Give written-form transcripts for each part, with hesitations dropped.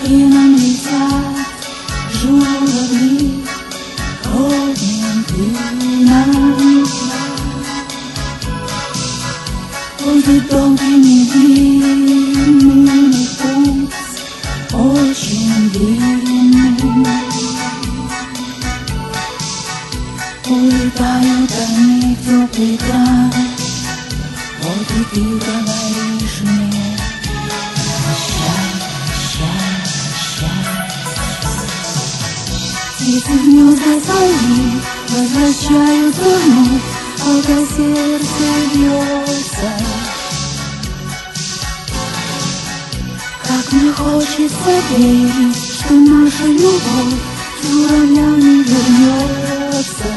нам летят журавли ровным клином. Будет долгий недлинный путь, очень длинный. Улетают они в теплый край, вот и ты говоришь мне прощай, прощай, прощай. Птицы в гнезда свои возвращаются вновь, пока сердце бьется. Как мне хочется верить, что наша любовь журавлями вернется.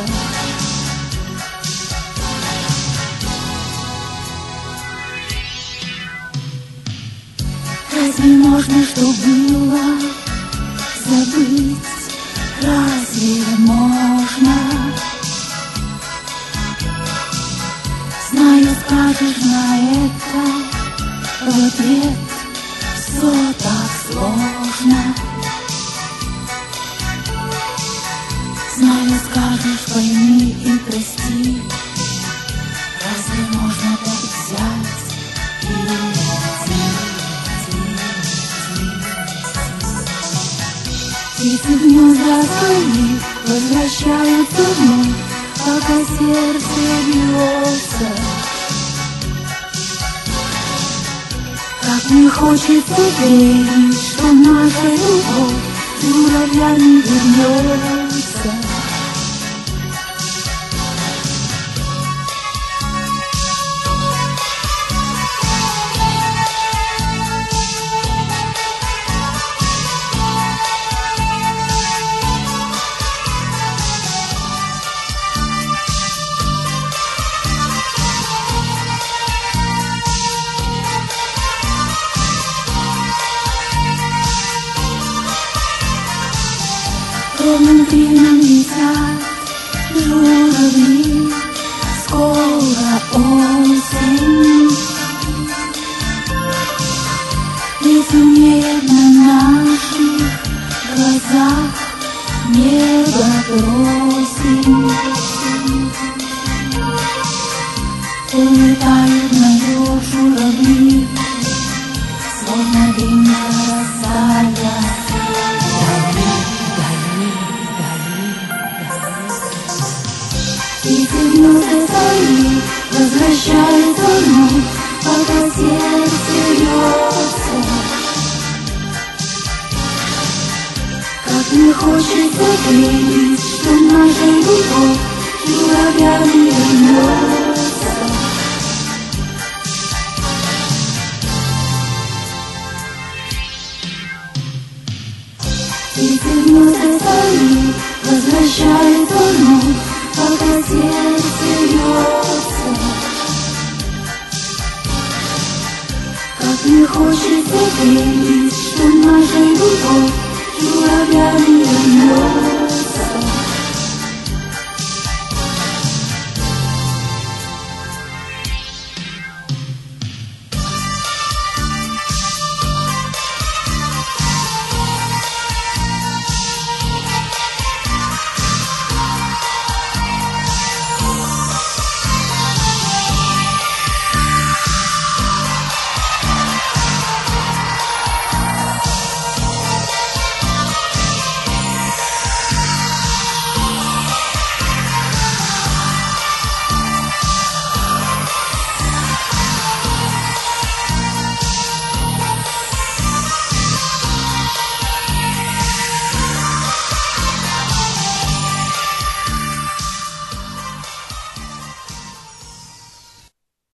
Разве можно, что было, забыть? Разве можно? Знаю, скажешь на это в ответ: все так сложно. Знаю, скажешь, пойми и прости. Разве можно так взять и уйти? Птицы в гнезда свои возвращаются вновь, пока сердце бьется. Как мне хочется верить, что наша любовь журавлями вернется. Ровным клином летят журавли, скоро осень. И темнеет на наших глазах небо просим. Улетают на юг журавли, словно длинная росая. Птицы в гнезда свои возвращаются вновь, пока сердце бьется. Как мне хочется верить, что наша любовь журавлями вернется. Птицы в гнезда свои возвращаются вновь, пока сердце бьется. Как мне хочется верить, что наша любовь журавлями вернется.